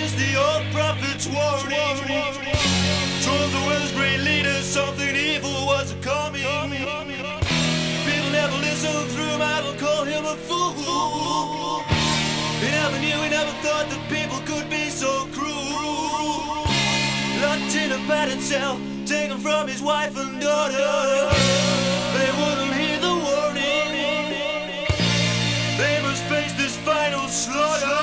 is the old prophet's warning. Told the world's great leaders something evil was coming. People never listen through him, I don't call him a fool. He never knew, he never thought that people could be so cruel. Locked in a padded cell, taken from his wife and daughter. They wouldn't hear the warning. They must face this final slaughter.